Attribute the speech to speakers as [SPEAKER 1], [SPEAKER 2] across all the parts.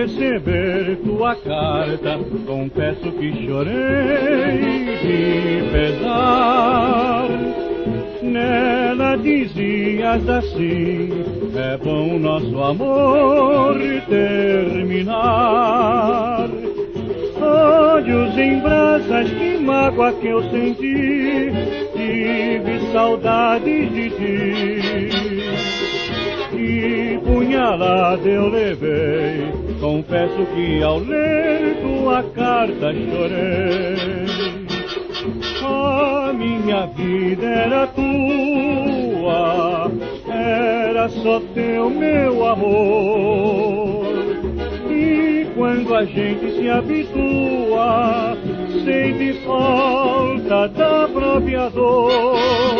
[SPEAKER 1] receber tua carta, confesso que chorei de pesar. Nela dizias assim: é bom nosso amor terminar. Olhos em brasas, que mágoa que eu senti, tive saudade de ti. Que punhalada eu levei, confesso que ao ler tua carta chorei. A minha vida era tua, era só teu meu amor. E quando a gente se habitua, sente falta da própria dor.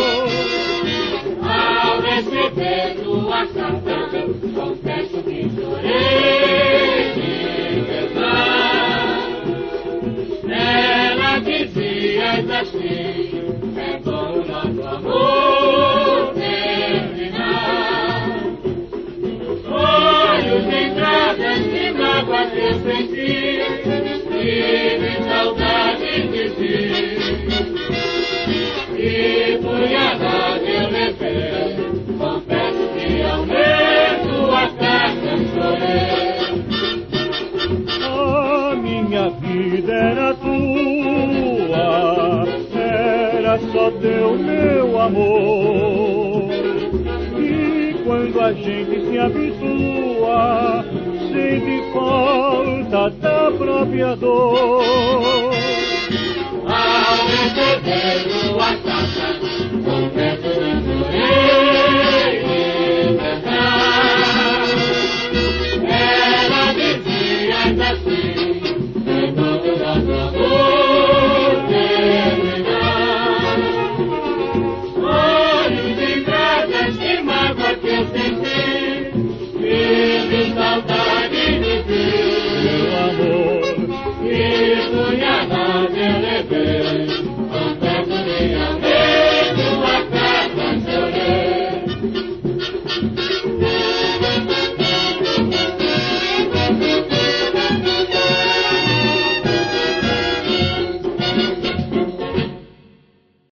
[SPEAKER 2] Ao receber tua carta, confesso que chorei de pesar. Ela dizias assim: é bom nosso amor terminar. Olhos em brasas, que mágoa que eu senti, tive saudade de ti. E punhalada eu levei, confesso que ao ler tua carta chorei.
[SPEAKER 1] A minha vida era tua, era só teu meu amor. E quando a gente se habitua, sente falta da própria dor.